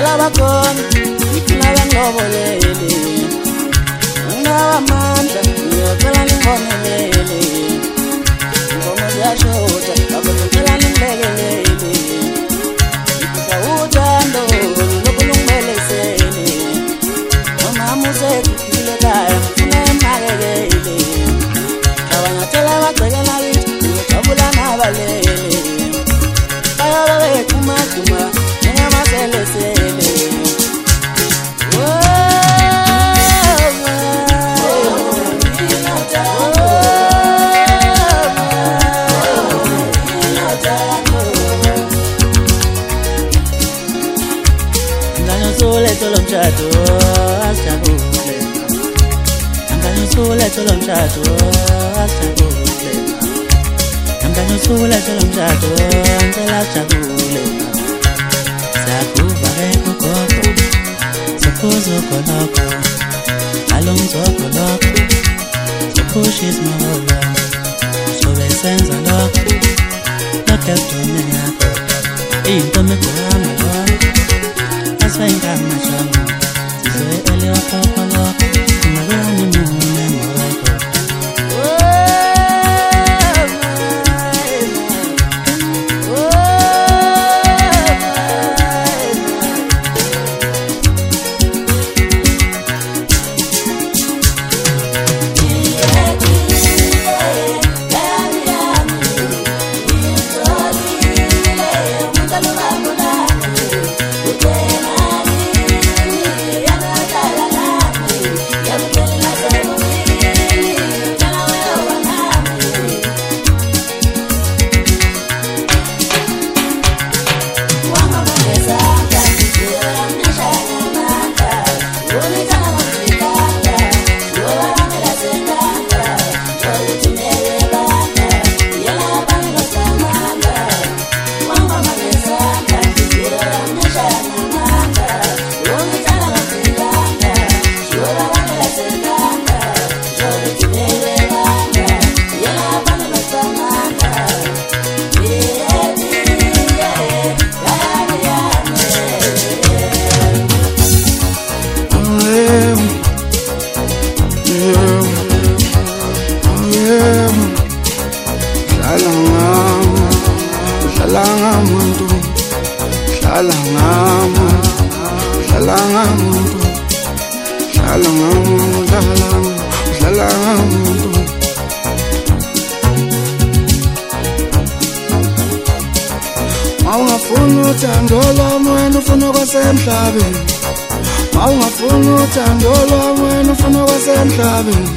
abakhona ngifuna bangilobolele nginawo amandla ngiyocela ningibonelele ingoma ziyashoda ngicela ningilekelele ngifisa uthando lokhu lungibelesele nomama usekhulile ekhaya ngifuna emnakekele abanyathela abagcekela kithi ngiyojabula nabalele bayobe bekhuma njengamaselesele Tolo mshado asijabule Namhlanje usule tolo mshado asijabule Namhlanje usule tolo mshado ngicela sijabule Sakuba ugogo Sophuza ukoloko Alongizogoloko Sophusha isimolo Sobe senza lokho Lokho ekudumeni yakho Iyinkomo egwama lokho Aswenga majongo Sizoe ele wakopoloko Mawani mune mweko Mawungafuna uthando lwami wena ufuna kwasemhlabeni Mawungafuna uthando lwami wena ufuna kwasemhlabeni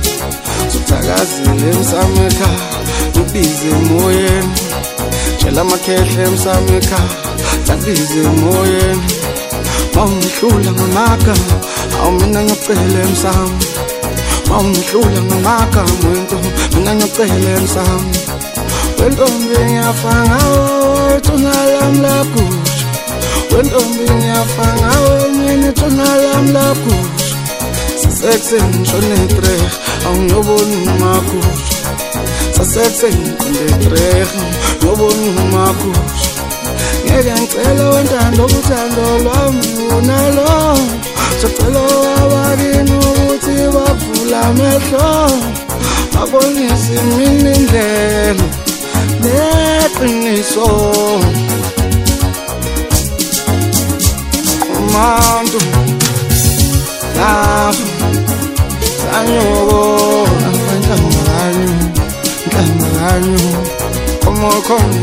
Suthakazile emsamo ekhaya ubize emoyeni Tshela amakhehle emsamo ekhaya tabize emoyeni Mawungihlula ngamagama awu mina ngicela emsamo Mawungihlula ngamagama wento mina ngicela emsamo Wentombi ngiyafa ngawe thuna lami lakusho Wentombi ngiyafa ngawe mina thuna lami lakusho Sasekuseni ngishone 3 awungiyoboni umakusho Sasekuseni ngishone 3 ngiyoboni umakusho Ngeke ngicela wentando uthando lwami unalo Sicela abakini ukuthi bavula amehlo Babonise mina indlela neqiniso Umantu lafu Sanyoko Nkambanyo Nkambanyo Komo